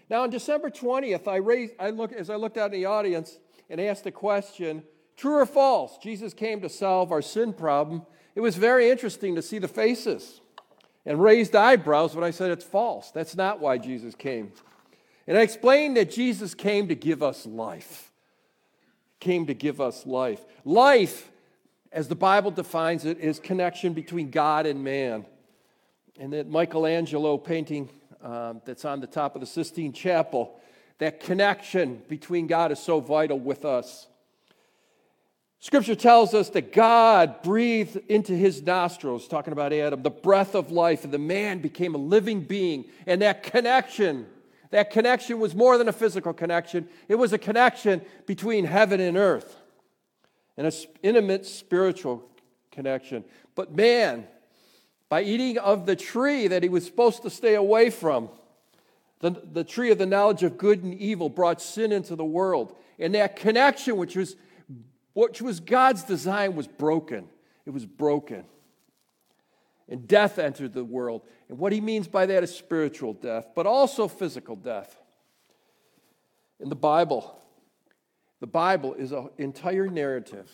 Now, on December 20th, as I looked out in the audience and asked the question, true or false, Jesus came to solve our sin problem. It was very interesting to see the faces and raised eyebrows when I said it's false. That's not why Jesus came. And I explained that Jesus came to give us life. Came to give us life. Life, as the Bible defines it, is connection between God and man. And that Michelangelo painting that's on the top of the Sistine Chapel, that connection between God is so vital with us. Scripture tells us that God breathed into his nostrils, talking about Adam, the breath of life, and the man became a living being. And that connection was more than a physical connection. It was a connection between heaven and earth, and an intimate spiritual connection. But man, by eating of the tree that he was supposed to stay away from, the tree of the knowledge of good and evil, brought sin into the world. And that connection, which was God's design, was broken. It was broken. And death entered the world. And what he means by that is spiritual death, but also physical death. In the Bible is an entire narrative.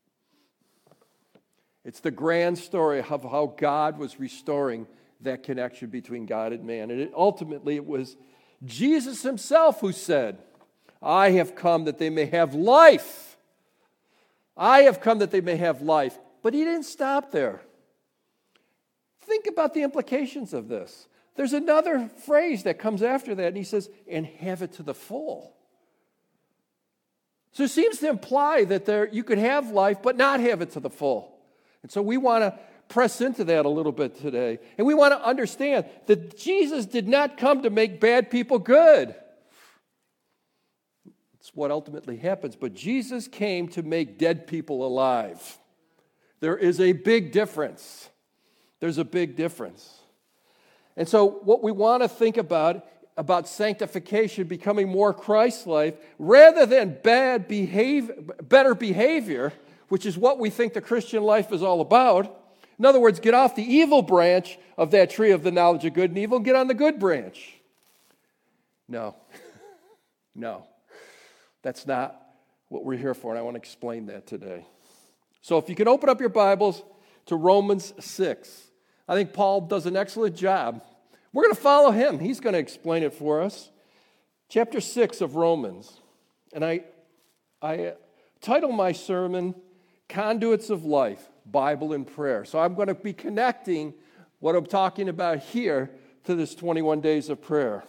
It's the grand story of how God was restoring that connection between God and man. And ultimately it was Jesus himself who said, I have come that they may have life. I have come that they may have life. But he didn't stop there. Think about the implications of this. There's another phrase that comes after that, and he says, and have it to the full. So it seems to imply that you could have life, but not have it to the full. And so we want to press into that a little bit today. And we want to understand that Jesus did not come to make bad people good. It's what ultimately happens. But Jesus came to make dead people alive. There is a big difference. There's a big difference. And so what we want to think about sanctification, becoming more Christ-like, rather than better behavior, which is what we think the Christian life is all about. In other words, get off the evil branch of that tree of the knowledge of good and evil and get on the good branch. No. No. That's not what we're here for, and I want to explain that today. So if you can open up your Bibles to Romans 6. I think Paul does an excellent job. We're going to follow him. He's going to explain it for us. Chapter 6 of Romans. And I title my sermon, Conduits of Life, Bible and Prayer. So I'm going to be connecting what I'm talking about here to this 21 days of prayer.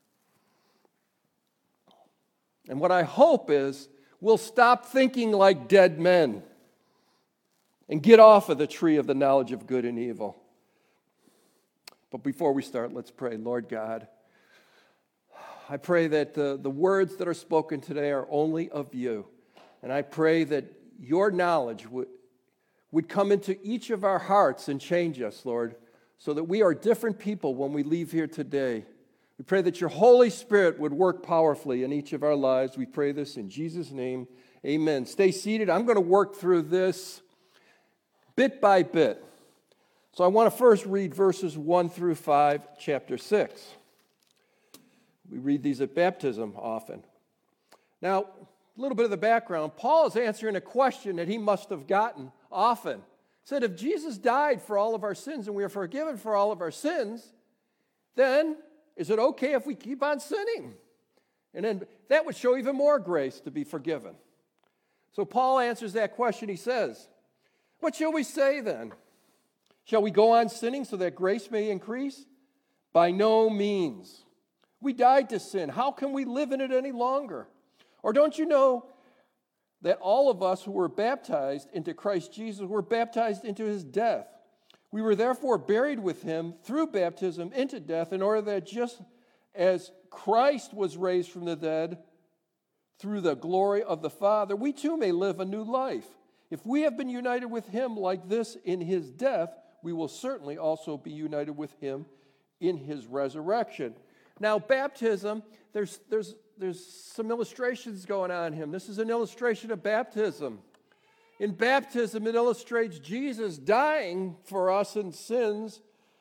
And what I hope is we'll stop thinking like dead men and get off of the tree of the knowledge of good and evil. But before we start, let's pray. Lord God, I pray that the words that are spoken today are only of you. And I pray that your knowledge would come into each of our hearts and change us, Lord, so that we are different people when we leave here today. We pray that your Holy Spirit would work powerfully in each of our lives. We pray this in Jesus' name. Amen. Stay seated. I'm going to work through this bit by bit. So I want to first read verses 1 through 5, chapter 6. We read these at baptism often. Now, a little bit of the background. Paul is answering a question that he must have gotten often. He said, if Jesus died for all of our sins and we are forgiven for all of our sins, then is it okay if we keep on sinning? And then that would show even more grace to be forgiven. So Paul answers that question. He says, what shall we say then? Shall we go on sinning so that grace may increase? By no means. We died to sin. How can we live in it any longer? Or don't you know that all of us who were baptized into Christ Jesus were baptized into his death? We were therefore buried with him through baptism into death, in order that just as Christ was raised from the dead through the glory of the Father, we too may live a new life. If we have been united with him like this in his death, we will certainly also be united with him in his resurrection. Now, baptism, there's some illustrations going on here. This is an illustration of baptism. In baptism, it illustrates Jesus dying for us in sins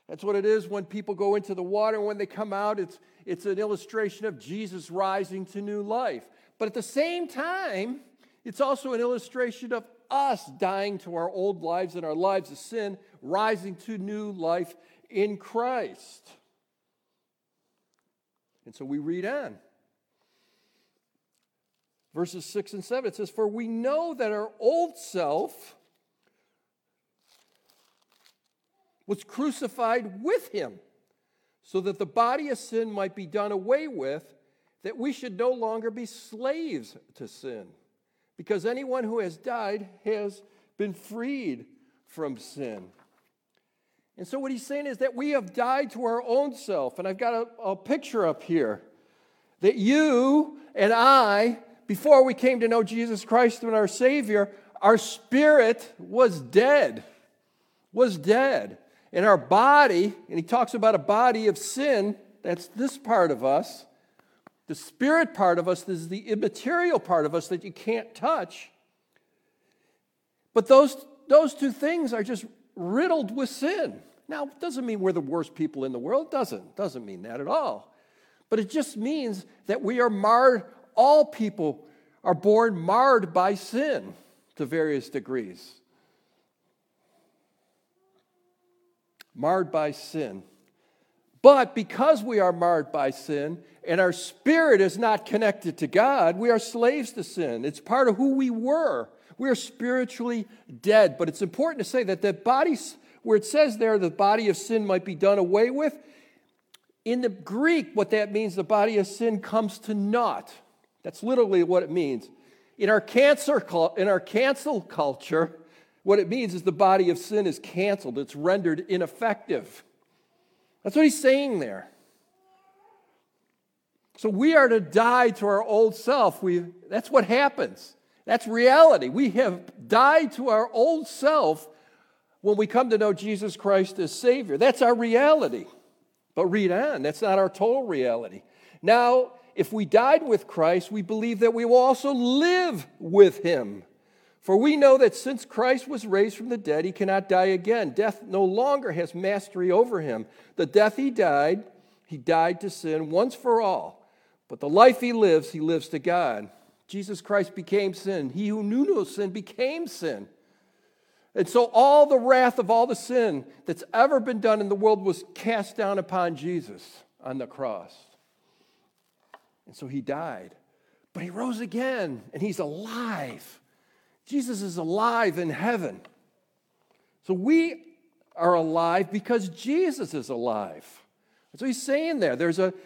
That's what it is when people go into the water. When they come out, it's an illustration of Jesus rising to new life. But at the same time, it's also an illustration of us dying to our old lives and our lives of sin, rising to new life in Christ. And so we read on. Verses 6 and 7, it says, "For we know that our old self was crucified with him, so that the body of sin might be done away with, that we should no longer be slaves to sin. Because anyone who has died has been freed from sin." And so what he's saying is that we have died to our own self. And I've got a picture up here. That you and I, before we came to know Jesus Christ and our Savior, our spirit was dead. And our body, and he talks about a body of sin, that's this part of us. The spirit part of us is the immaterial part of us that you can't touch. But those two things are just riddled with sin. Now, it doesn't mean we're the worst people in the world. It doesn't mean that at all. But it just means that we are marred. All people are born marred by sin to various degrees. Marred by sin. But because we are marred by sin and our spirit is not connected to God, we are slaves to sin. It's part of who we were. We are spiritually dead. But it's important to say that the body, where it says there, the body of sin might be done away with, in the Greek, what that means, the body of sin comes to naught. That's literally what it means. In our cancel culture, what it means is the body of sin is canceled. It's rendered ineffective. That's what he's saying there. So we are to die to our old self. That's what happens. That's reality. We have died to our old self when we come to know Jesus Christ as Savior. That's our reality. But read on. That's not our total reality. Now, if we died with Christ, we believe that we will also live with him. For we know that since Christ was raised from the dead, he cannot die again. Death no longer has mastery over him. The death he died to sin once for all. But the life he lives to God. Jesus Christ became sin. He who knew no sin became sin. And so all the wrath of all the sin that's ever been done in the world was cast down upon Jesus on the cross. And so he died. But he rose again, and he's alive. Jesus is alive in heaven. So we are alive because Jesus is alive. That's what he's saying there.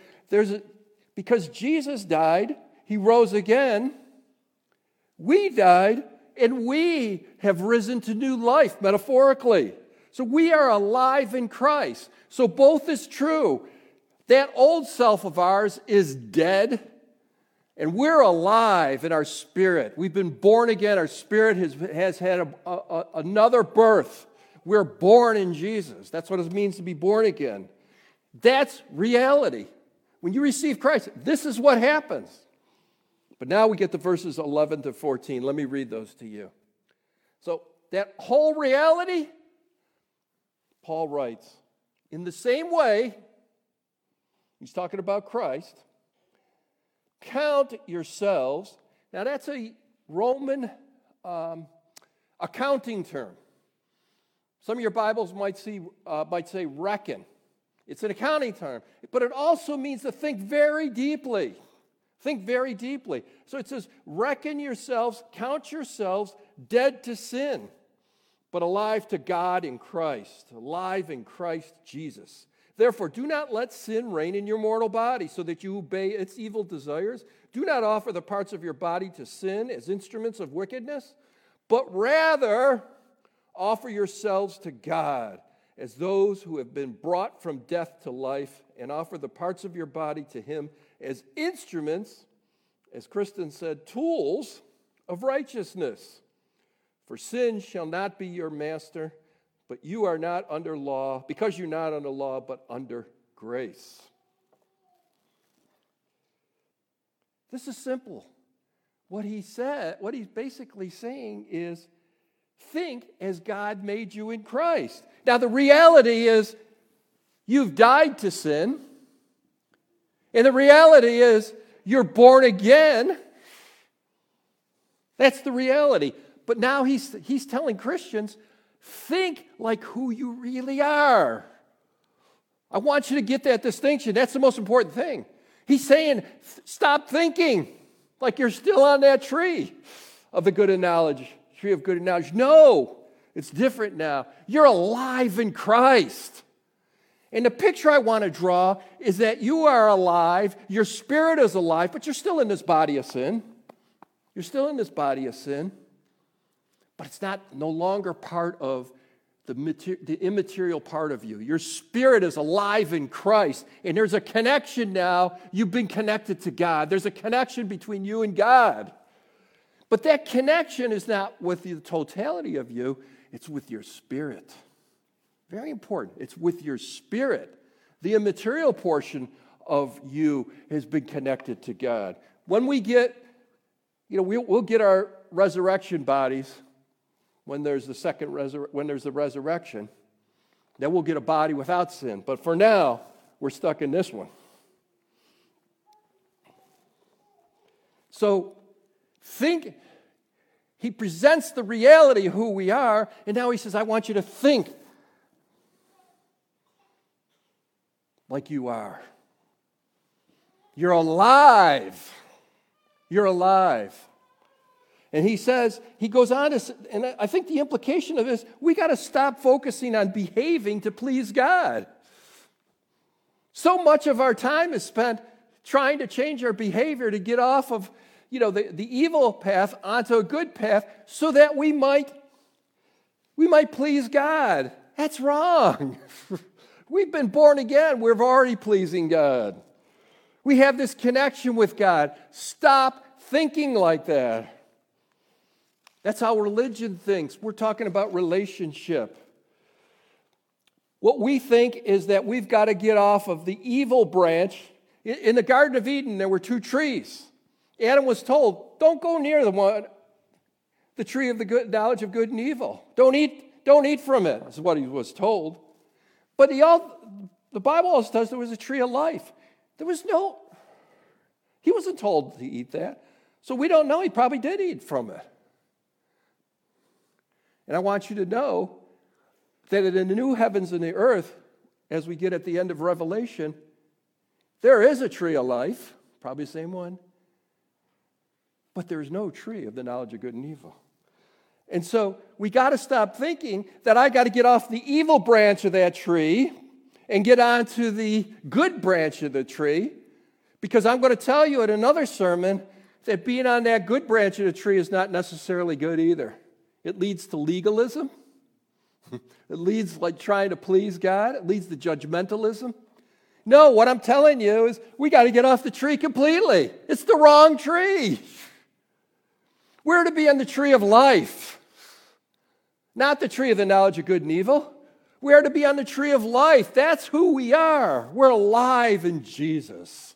Because Jesus died, he rose again. We died, and we have risen to new life, metaphorically. So we are alive in Christ. So both is true. That old self of ours is dead, and we're alive in our spirit. We've been born again. Our spirit has had another birth. We're born in Jesus. That's what it means to be born again. That's reality. When you receive Christ, this is what happens. But now we get to verses 11 to 14. Let me read those to you. So that whole reality, Paul writes, in the same way, he's talking about Christ, count yourselves. Now that's a Roman accounting term. Some of your Bibles might say reckon. It's an accounting term, but it also means to think very deeply. Think very deeply. So it says, reckon yourselves, count yourselves dead to sin, but alive to God in Christ, alive in Christ Jesus. Therefore, do not let sin reign in your mortal body so that you obey its evil desires. Do not offer the parts of your body to sin as instruments of wickedness, but rather offer yourselves to God as those who have been brought from death to life, and offer the parts of your body to him as instruments, as Kristen said, tools of righteousness. For sin shall not be your master, but you are not under law, because you're not under law, but under grace. This is simple. What he's basically saying is, think as God made you in Christ. Now, the reality is, You've died to sin. And the reality is, you're born again. That's the reality. But now he's telling Christians, think like who you really are. I want you to get that distinction. That's the most important thing. He's saying, stop thinking like you're still on that tree of the good and knowledge, tree of good and knowledge. No, it's different now. You're alive in Christ. And the picture I want to draw is that you are alive, your spirit is alive, but you're still in this body of sin. You're still in this body of sin, but it's no longer part of the immaterial part of you. Your spirit is alive in Christ, and there's a connection now. You've been connected to God. There's a connection between you and God. But that connection is not with the totality of you, it's with your spirit. Very important. It's with your spirit. The immaterial portion of you has been connected to God. When we get, we'll get our resurrection bodies when there's the resurrection. Then we'll get a body without sin. But for now, we're stuck in this one. So he presents the reality of who we are, and now he says, I want you to think like you are. You're alive. You're alive. And he goes on to, and I think the implication of this, we got to stop focusing on behaving to please God. So much of our time is spent trying to change our behavior to get off of, the evil path onto a good path so that we might please God. That's wrong. We've been born again. We're already pleasing God. We have this connection with God. Stop thinking like that. That's how religion thinks. We're talking about relationship. What we think is that we've got to get off of the evil branch. In the Garden of Eden, there were two trees. Adam was told, don't go near the tree of the good knowledge of good and evil. Don't eat from it. That's what he was told. But the Bible also tells there was a tree of life. He wasn't told to eat that. So we don't know. He probably did eat from it. And I want you to know that in the new heavens and the earth, as we get at the end of Revelation, there is a tree of life, probably the same one, but there is no tree of the knowledge of good and evil. And so we got to stop thinking that I got to get off the evil branch of that tree and get onto the good branch of the tree, because I'm going to tell you in another sermon that being on that good branch of the tree is not necessarily good either. It leads to legalism. It leads like trying to please God. It leads to judgmentalism. No, what I'm telling you is we got to get off the tree completely. It's the wrong tree. We're to be on the tree of life, not the tree of the knowledge of good and evil. We are to be on the tree of life. That's who we are. We're alive in Jesus.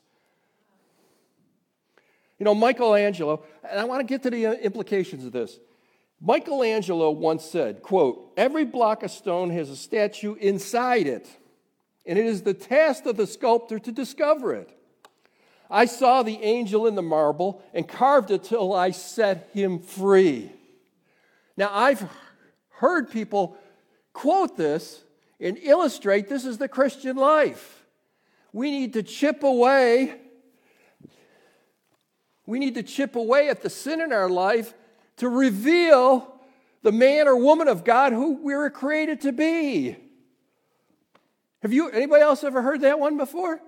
Michelangelo, and I want to get to the implications of this. Michelangelo once said, quote, every block of stone has a statue inside it, and it is the task of the sculptor to discover it. I saw the angel in the marble and carved it till I set him free. Now, I've heard people quote this and illustrate this is the Christian life. We need to chip away. We need to chip away at the sin in our life to reveal the man or woman of God who we were created to be. Anybody else ever heard that one before?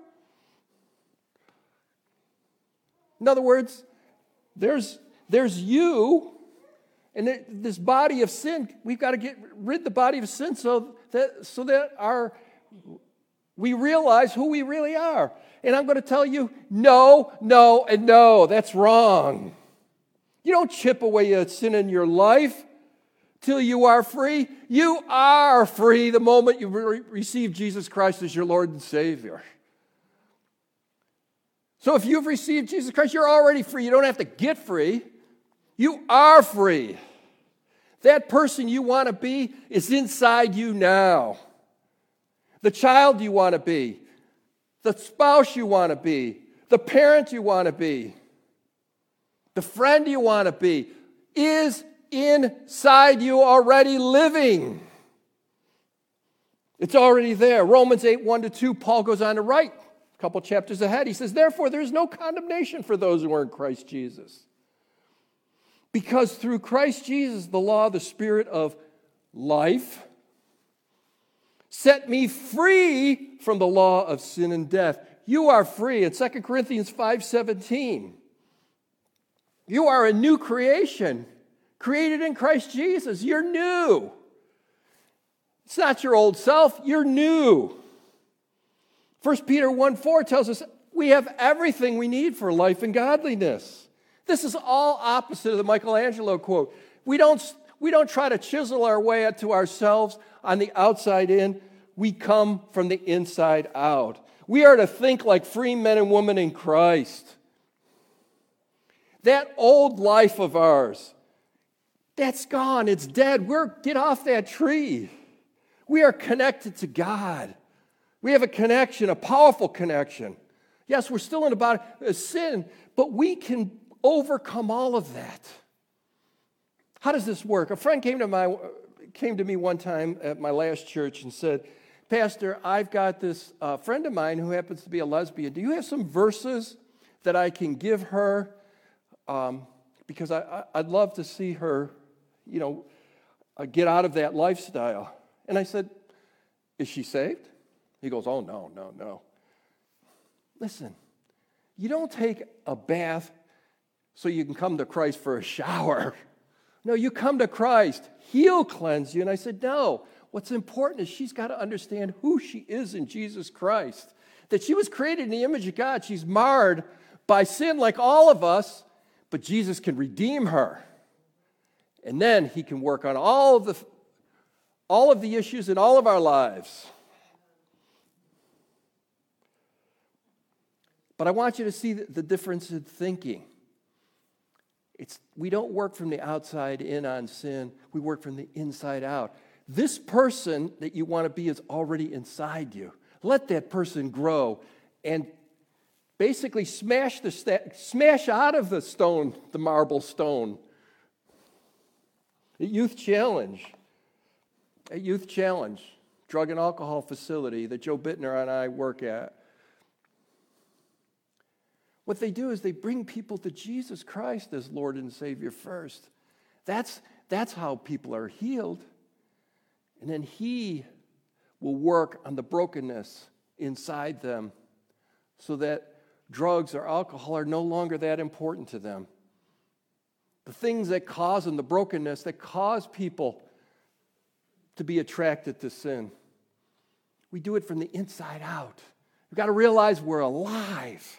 In other words, there's you, and this body of sin. We've got to get rid of the body of sin so that we realize who we really are. And I'm going to tell you, no, and no. That's wrong. You don't chip away at sin in your life till you are free. You are free the moment you receive Jesus Christ as your Lord and Savior. So if you've received Jesus Christ, you're already free. You don't have to get free. You are free. That person you want to be is inside you now. the child you want to be, the spouse you want to be, the parent you want to be, the friend you want to be, is inside you already living. It's already there. Romans 8, 1-2, Paul goes on to write a couple chapters ahead. He says, therefore, there is no condemnation for those who are in Christ Jesus. Because through Christ Jesus, the law of the Spirit of life set me free from the law of sin and death. You are free. In 2 Corinthians 5:17, you are a new creation, created in Christ Jesus. You're new. It's not your old self. You're new. 1 Peter 1:4 tells us we have everything we need for life and godliness. This is all opposite of the Michelangelo quote. We don't try to chisel our way to ourselves on the outside in. We come from the inside out. We are to think like free men and women in Christ. That old life of ours, that's gone. It's dead. Get off that tree. We are connected to God. We have a connection, a powerful connection. Yes, we're still in a body of sin, but we can overcome all of that. How does this work? A friend came to me one time at my last church and said, Pastor, I've got this friend of mine who happens to be a lesbian. Do you have some verses that I can give her? Because I'd love to see her, get out of that lifestyle. And I said, is she saved? He goes, oh, no. Listen, you don't take a bath so you can come to Christ for a shower. No, you come to Christ. He'll cleanse you. And I said, no. What's important is she's got to understand who she is in Jesus Christ. That she was created in the image of God. She's marred by sin like all of us, but Jesus can redeem her. And then he can work on all of the issues in all of our lives. But I want you to see the difference in thinking. We don't work from the outside in on sin. We work from the inside out. This person that you want to be is already inside you. Let that person grow and basically smash out of the stone, the marble stone. A youth challenge, drug and alcohol facility that Joe Bittner and I work at. What they do is they bring people to Jesus Christ as Lord and Savior first. That's how people are healed. And then he will work on the brokenness inside them so that drugs or alcohol are no longer that important to them. The things that cause them, the brokenness that cause people to be attracted to sin. We do it from the inside out. We've got to realize we're alive.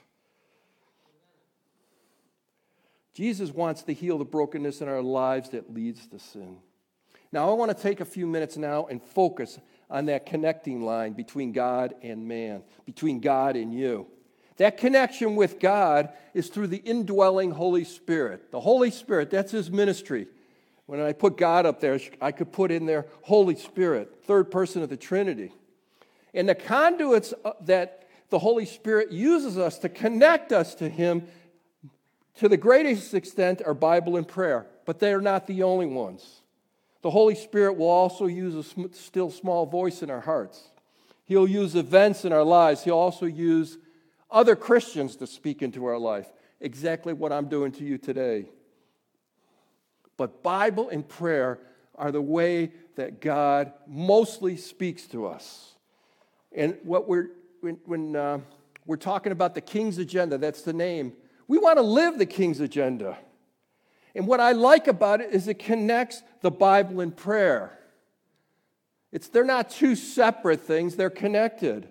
Jesus wants to heal the brokenness in our lives that leads to sin. Now, I want to take a few minutes now and focus on that connecting line between God and man, between God and you. That connection with God is through the indwelling Holy Spirit. The Holy Spirit, that's his ministry. When I put God up there, I could put in there Holy Spirit, third person of the Trinity. And the conduits that the Holy Spirit uses us to connect us to him to the greatest extent are Bible and prayer, but they are not the only ones. The Holy Spirit will also use a still small voice in our hearts. He'll use events in our lives. He'll also use other Christians to speak into our life. Exactly what I'm doing to you today. But Bible and prayer are the way that God mostly speaks to us. And when we're talking about the King's Agenda, that's the name. We want to live the King's Agenda. And what I like about it is it connects the Bible and prayer. They're not two separate things, they're connected.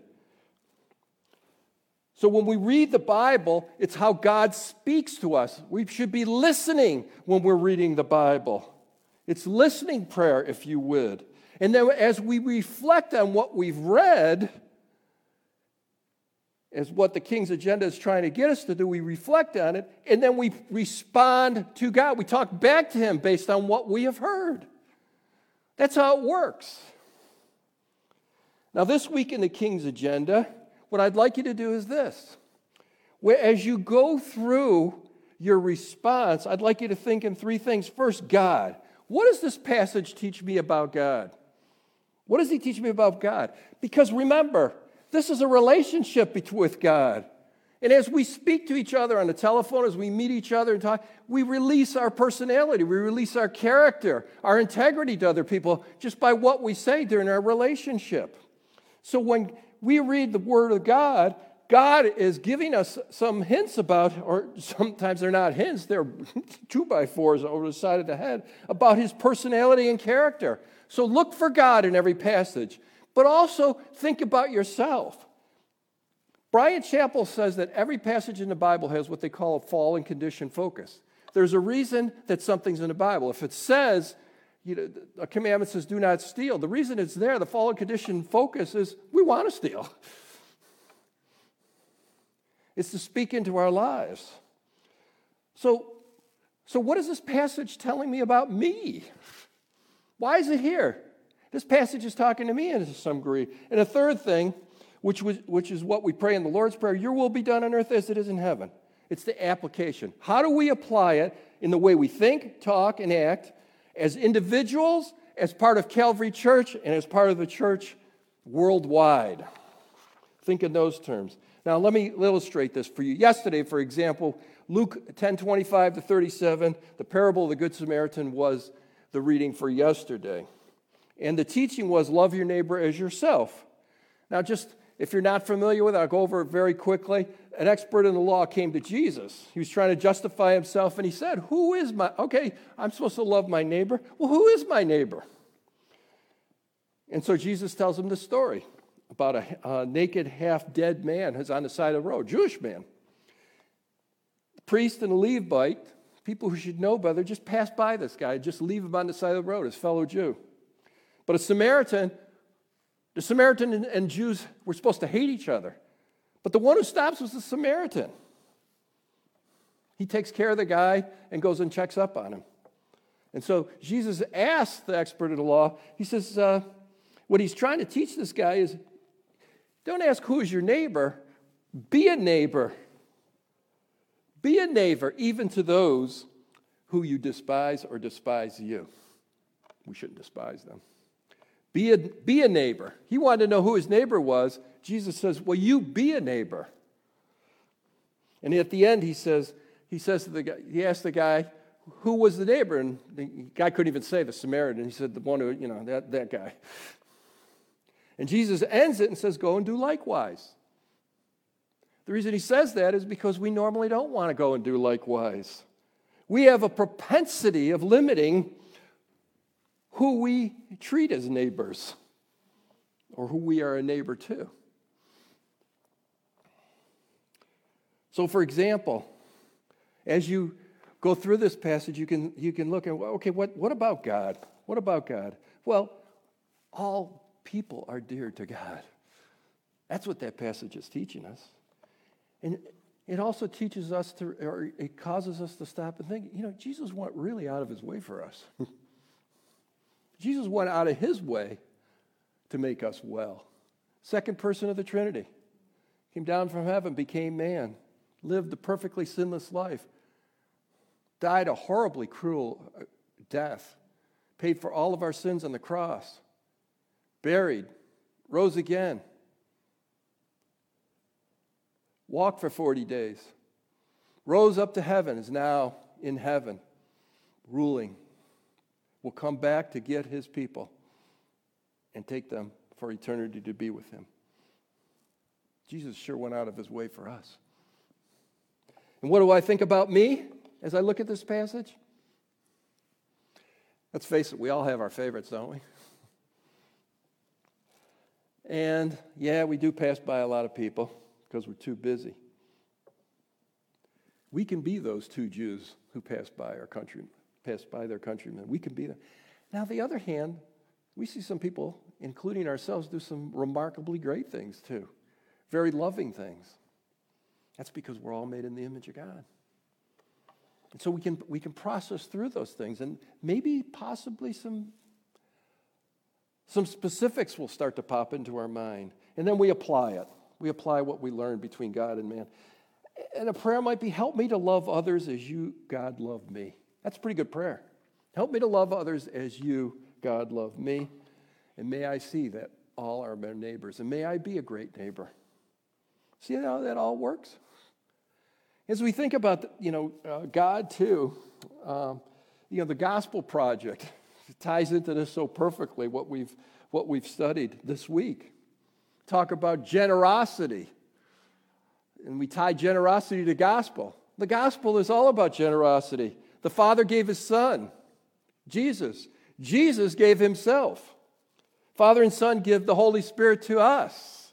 So when we read the Bible, it's how God speaks to us. We should be listening when we're reading the Bible. It's listening prayer, if you would. And then as we reflect on what we've read, as what the King's Agenda is trying to get us to do, we reflect on it, and then we respond to God. We talk back to him based on what we have heard. That's how it works. Now, this week in the King's Agenda, what I'd like you to do is this. As you go through your response, I'd like you to think in three things. First, God. What does this passage teach me about God? What does he teach me about God? Because remember, this is a relationship with God. And as we speak to each other on the telephone, as we meet each other and talk, we release our personality, we release our character, our integrity to other people just by what we say during our relationship. So when we read the Word of God, God is giving us some hints about, or sometimes they're not hints, they're 2x4s over the side of the head, about his personality and character. So look for God in every passage, but also think about yourself. Brian Chappell says that every passage in the Bible has what they call a fall and condition focus. There's a reason that something's in the Bible. If it says, a commandment says, do not steal, the reason it's there, the fall and condition focus is we want to steal. It's to speak into our lives. So what is this passage telling me about me? Why is it here? This passage is talking to me in some degree. And a third thing, which is what we pray in the Lord's Prayer, your will be done on earth as it is in heaven. It's the application. How do we apply it in the way we think, talk, and act as individuals, as part of Calvary Church, and as part of the church worldwide? Think in those terms. Now, let me illustrate this for you. Yesterday, for example, Luke 10:25 to 37, the parable of the Good Samaritan was the reading for yesterday. And the teaching was, love your neighbor as yourself. Now, just if you're not familiar with it, I'll go over it very quickly. An expert in the law came to Jesus. He was trying to justify himself, and he said, I'm supposed to love my neighbor. Well, who is my neighbor? And so Jesus tells him the story about a naked, half-dead man who's on the side of the road, Jewish man. The priest and a Levite, people who should know better, just pass by this guy, just leave him on the side of the road, his fellow Jew. But the Samaritan and Jews were supposed to hate each other. But the one who stops was the Samaritan. He takes care of the guy and goes and checks up on him. And so Jesus asked the expert of the law, he says, what he's trying to teach this guy is, don't ask who is your neighbor, be a neighbor. Be a neighbor even to those who you despise or despise you. We shouldn't despise them. Be a neighbor. He wanted to know who his neighbor was. Jesus says, well, you be a neighbor. And at the end, he says to the guy, he asked the guy, who was the neighbor? And the guy couldn't even say the Samaritan. He said, the one who, that guy. And Jesus ends it and says, go and do likewise. The reason he says that is because we normally don't want to go and do likewise. We have a propensity of limiting who we treat as neighbors or who we are a neighbor to. So, for example, as you go through this passage, you can look at, okay, what about God? What about God? Well, all people are dear to God. That's what that passage is teaching us. And it also teaches us or it causes us to stop and think, Jesus went really out of his way for us. Jesus went out of his way to make us well. Second person of the Trinity. Came down from heaven, became man, lived a perfectly sinless life, died a horribly cruel death, paid for all of our sins on the cross, buried, rose again, walked for 40 days, rose up to heaven, is now in heaven, ruling, will come back to get his people and take them for eternity to be with him. Jesus sure went out of his way for us. And what do I think about me as I look at this passage? Let's face it, we all have our favorites, don't we? And yeah, we do pass by a lot of people because we're too busy. We can be those two Jews who passed by their countrymen. We can be them. Now, on the other hand, we see some people, including ourselves, do some remarkably great things too. Very loving things. That's because we're all made in the image of God. And so we can process through those things and maybe possibly some Some specifics will start to pop into our mind, and then we apply it. We apply what we learn between God and man. And a prayer might be, help me to love others as you, God, love me. That's a pretty good prayer. Help me to love others as you, God, love me. And may I see that all are my neighbors. And may I be a great neighbor. See how that all works? As we think about, God too, the Gospel Project ties into this so perfectly, what we've studied this week. Talk about generosity. And we tie generosity to gospel. The gospel is all about generosity. The Father gave his Son, Jesus. Jesus gave himself. Father and Son give the Holy Spirit to us.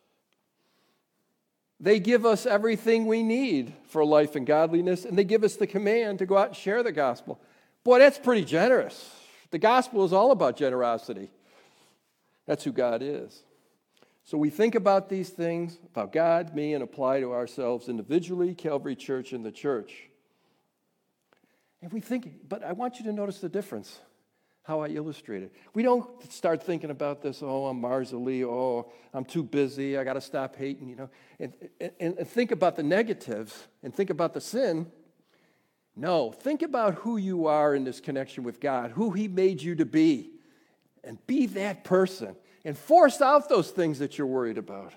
They give us everything we need for life and godliness, and they give us the command to go out and share the gospel. Boy, that's pretty generous. The gospel is all about generosity. That's who God is. So we think about these things, about God, me, and apply to ourselves individually, Calvary Church, and the church. And we think, but I want you to notice the difference, how I illustrate it. We don't start thinking about this, I'm Marzali, I'm too busy, I got to stop hating, and think about the negatives and think about the sin. No, think about who you are in this connection with God, who he made you to be, and be that person. And force out those things that you're worried about.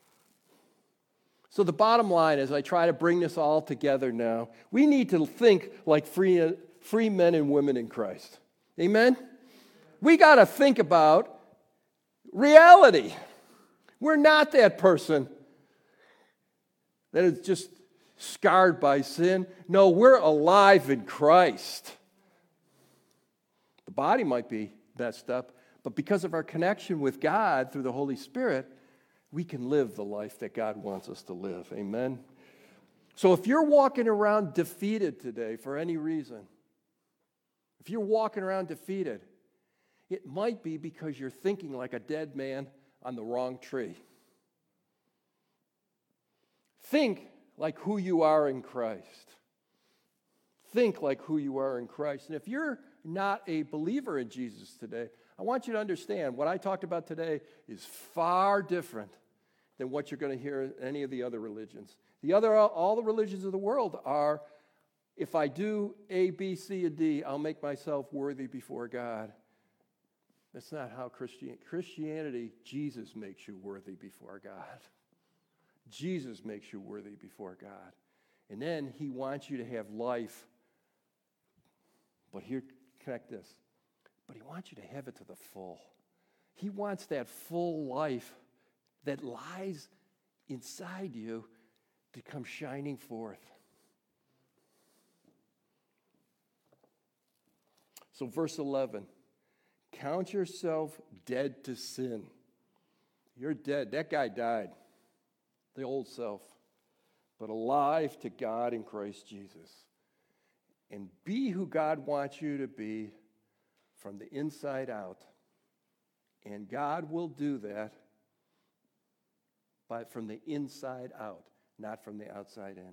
So the bottom line, as I try to bring this all together now, we need to think like free men and women in Christ. Amen? We got to think about reality. We're not that person that is just scarred by sin. No, we're alive in Christ. The body might be messed up, but because of our connection with God through the Holy Spirit, we can live the life that God wants us to live. Amen? So if you're walking around defeated today for any reason, if you're walking around defeated, it might be because you're thinking like a dead man on the wrong tree. Think like who you are in Christ. Think like who you are in Christ. And if you're not a believer in Jesus today, I want you to understand what I talked about today is far different than what you're going to hear in any of the other religions. All the religions of the world are, if I do A, B, C, and D, I'll make myself worthy before God. That's not how Christianity, Jesus makes you worthy before God. Jesus makes you worthy before God. And then he wants you to have life. But here, connect this. But he wants you to have it to the full. He wants that full life that lies inside you to come shining forth. So verse 11, count yourself dead to sin. You're dead. That guy died, the old self, but alive to God in Christ Jesus. And be who God wants you to be from the inside out. And God will do that from the inside out, not from the outside in.